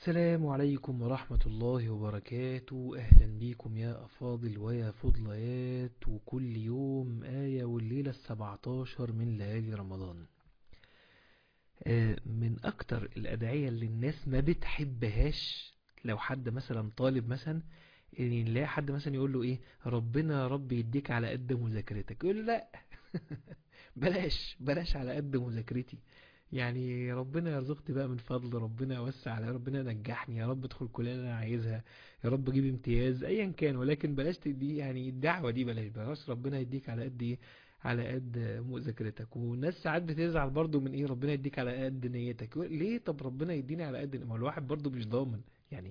السلام عليكم ورحمة الله وبركاته. أهلا بيكم يا أفاضل ويا فضليات، وكل يوم آية والليلة 17 من ليالي رمضان. من أكتر الأدعية اللي الناس ما بتحبهاش، لو حد مثلا طالب مثلا، إن يلاقي حد مثلا يقول له إيه، ربنا يا رب يديك على قد مذاكرتك، يقول له لأ. بلاش على قد مذاكرتي. يعني ربنا يرزقني بقى من فضل ربنا، يوسع على ربنا، ينجحني يا رب، ادخل الكليه اللي انا عايزها، يا رب اجيب امتياز ايا كان. ولكن بلاش تدي يعني الدعوه دي، بلاش ربنا يديك على قد ايه، على قد مذاكرتك. والناس ساعات بتزعل برضو من ايه، ربنا يديك على قد نيتك. ليه؟ طب ربنا يديني على قد ما الواحد برضو مش ضامن يعني.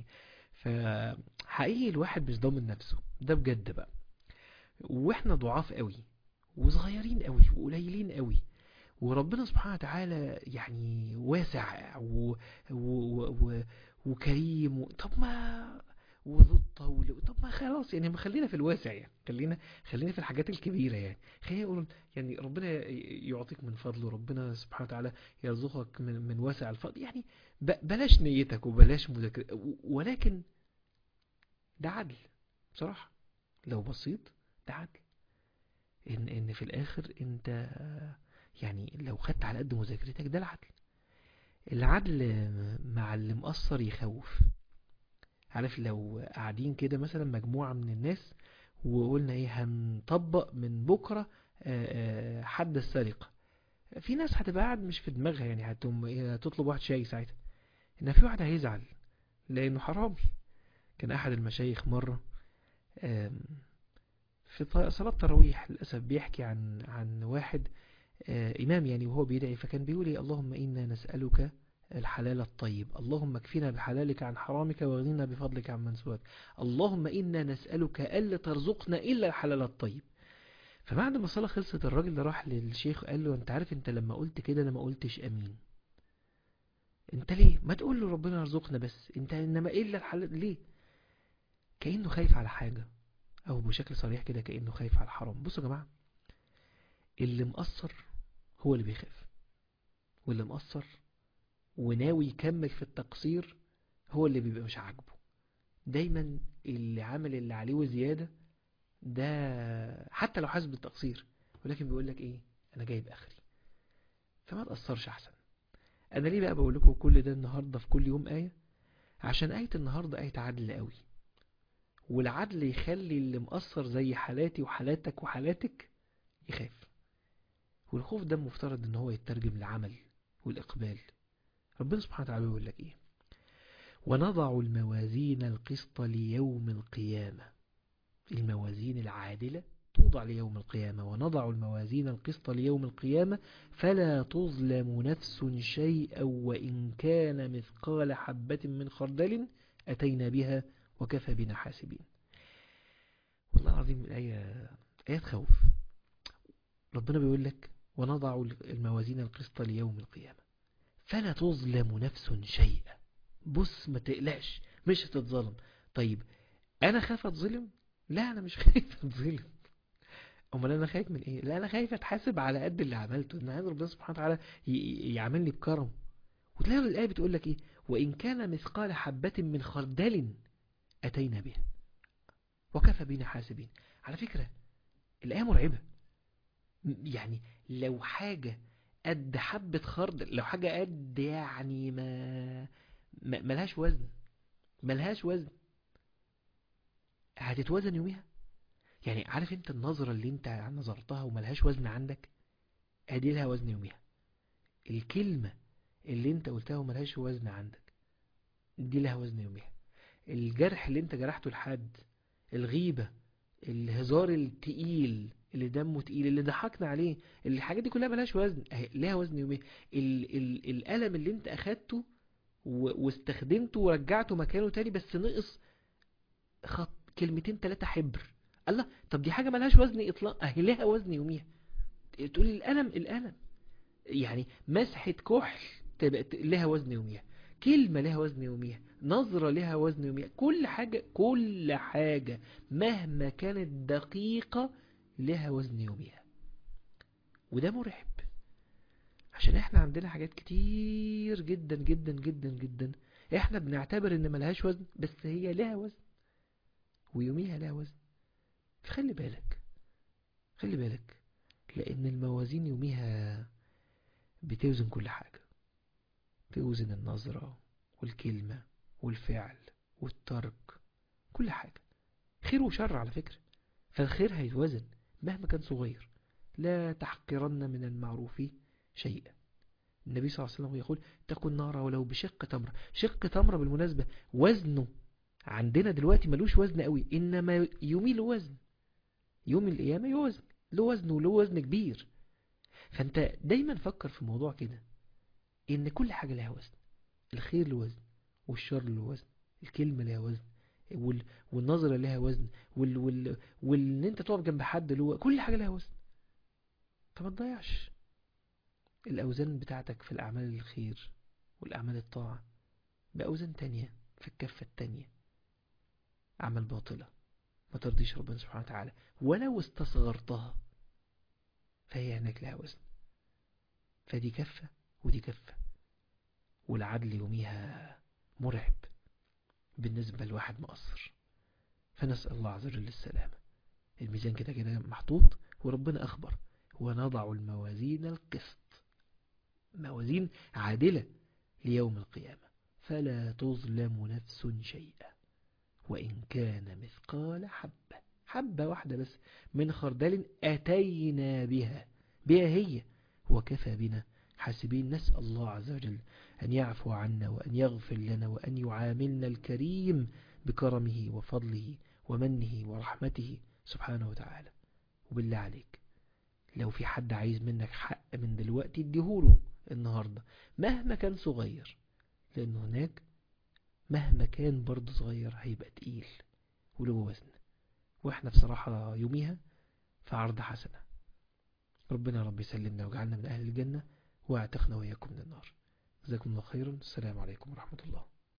فحقيقي الواحد مش ضامن نفسه، ده بجد بقى. واحنا ضعاف قوي، وصغيرين قوي، وقليلين قوي. وربنا سبحانه وتعالى يعني واسع و... وكريم طب ما وذو الطول. طب ما خلاص يعني، ما خلينا في الواسع يعني، خلينا في الحاجات الكبيرة يعني. خلينا نقول يعني ربنا يعطيك من فضله، ربنا سبحانه وتعالى يرزقك من واسع الفضل يعني. بلاش نيتك وبلاش مذاكرة، ولكن ده عدل بصراحة. لو بصيت، ده عدل. ان في الاخر انت يعني لو خدت على قد مذاكرتك، ده العدل. العدل مع اللي مقصر يخوف. عارف، لو قاعدين كده مثلا مجموعة من الناس، وقلنا ايه، هنطبق من بكرة حد السرقة، في ناس هتبقى قاعد مش في دماغها يعني، هتطلب واحد شاي ساعتها. ان في واحد هيزعل لانه حرامي. كان احد المشايخ مرة آم، في صلاة تراويح للأسف بيحكي عن واحد إمام يعني، وهو بيدعي، فكان بيقول اللهم إنا نسألك الحلال الطيب، اللهم اكفنا بحلالك عن حرامك، واغننا بفضلك عن من سواك، اللهم إنا نسألك ألا ترزقنا إلا الحلال الطيب. فبعد ما الصلاة خلصت، الراجل ده راح للشيخ قال له، انت عارف انت لما قلت كده انا ما قلتش امين. انت ليه ما تقول له ربنا يرزقنا بس، انت انما الا الحلال ليه؟ كأنه خايف على حاجة، او بشكل صريح كده كأنه خايف على الحرام. بصوا يا جماعة، اللي مقصر هو اللي بيخاف، واللي مقصر وناوي يكمل في التقصير هو اللي بيبقى مش عاجبه. دايما اللي عمل اللي عليه وزيادة ده، حتى لو حاسس بالتقصير، ولكن بيقول لك ايه، انا جايب اخري. فما تقصرش احسن. انا ليه بقى بقول لكم كل ده النهاردة في كل يوم آية؟ عشان آية النهاردة آية عدل قوي. والعدل يخلي اللي مقصر زي حالاتي وحالاتك وحالاتك يخاف. والخوف ده مفترض ان هو يترجم لعمل والإقبال. ربنا سبحانه وتعالى بيقول لك ايه، ونضع الموازين القسط ليوم القيامة. الموازين العادلة توضع ليوم القيامة. ونضع الموازين القسط ليوم القيامة فلا تظلم نفس شيئا وإن كان مثقال حبة من خردل أتينا بها وكفى بنا حاسبين. والله العظيم آية تخوف. ربنا بيقول لك ونضع الموازين القسط ليوم القيامة فلا تظلم نفس شيئا. بص، ما تقلقش، مش هتتظلم. طيب انا خايف اتظلم؟ لا، انا مش خايف اتظلم. امال انا خايف من ايه؟ لا، انا خايف اتحاسب على قد اللي عملته، ان عايز ربنا سبحانه وتعالى يعاملني بكرم. وتلاقي الايه بتقول لك ايه، وان كان مثقال حبة من خردل اتينا بها وكفى بنا حاسبين. على فكرة الايه مرعبة. يعني لو حاجة قد حبة خردل، لو حاجة قد يعني ملهاش وزن، ملهاش وزن، هتتوزن يوميها؟ يعني عارف انت النظرة اللي انت نظرتها وملهاش وزن عندك، ادي لها وزن يوميها. الكلمة اللي انت قلتها وملهاش وزن عندك، دي لها وزن يوميها. الجرح اللي انت جرحته لحد، الغيبة، الهزار التقيل اللي دمه تقيل اللي ضحكنا عليه، الحاجات دي كلها ملهاش وزن، لها وزن يوميها. الألم اللي انت اخدته واستخدمته ورجعته مكانه تاني، بس نقص خط كلمتين 3 حبر. الله، طب دي حاجة ملهاش وزن اطلاق، اهي لها وزن يوميها. تقول الألم يعني مسحة كحل تبقى لها وزن يوميها، كلمة لها وزن يوميها، نظرة لها وزن يوميها، كل حاجة مهما كانت دقيقة لها وزن يوميها. وده مرعب، عشان احنا عندنا حاجات كتير جدا جدا جدا جدا احنا بنعتبر ان ملهاش وزن، بس هي لها وزن، ويوميها لها وزن. فخلي بالك، خلي بالك، لان الموازين يوميها بتوزن كل حاجة. توزن النظرة والكلمة والفعل والترك، كل حاجة، خير وشر على فكرة. فالخير هيتوزن مهما كان صغير. لا تحقرن من المعروف شيئا. النبي صلى الله عليه وسلم يقول اتقوا النار ولو بشق تمرة. شق تمرة بالمناسبة وزنه عندنا دلوقتي ملوش وزن قوي، إنما يومي له وزن، يوم القيامة يوزن، له وزن وله وزن كبير. فأنت دايما فكر في موضوع كده، إن كل حاجة لها وزن. الخير له وزن، والشر له وزن، الكلمة لها وزن، والنظرة لها وزن، وإن أنت تقف جنب حد له، كل حاجة لها وزن. فما تضيعش الأوزان بتاعتك في الأعمال الخير والأعمال الطاعة بأوزان تانية في الكفة التانية، أعمال باطلة ما ترضيش ربنا سبحانه وتعالى، ولو استصغرتها فهي هناك لها وزن. فدي كفة ودي كفة، والعدل يوميها مرعب بالنسبة لواحد مقصر. فنسأل الله عز وجل السلامة. الميزان كده كده محطوط، وربنا أخبر ونضع الموازين القسط، موازين عادلة ليوم القيامة، فلا تظلم نفس شيئا وإن كان مثقال حبة، حبة واحدة بس من خردل أتينا بها هي وكفى بنا حاسبين. نسأل الله عز وجل أن يعفو عنا وأن يغفر لنا وأن يعاملنا الكريم بكرمه وفضله ومنه ورحمته سبحانه وتعالى. وبالله عليك لو في حد عايز منك حق من دلوقتي اديهوله النهاردة مهما كان صغير، لأن هناك مهما كان برضه صغير هيبقى تقيل وله وزن. واحنا بصراحة يوميها في عرض حسنة. ربنا رب يسلمنا وجعلنا من أهل الجنة واعتقنا وإياكم من النار. جزاكم الله خيرا. السلام عليكم ورحمة الله.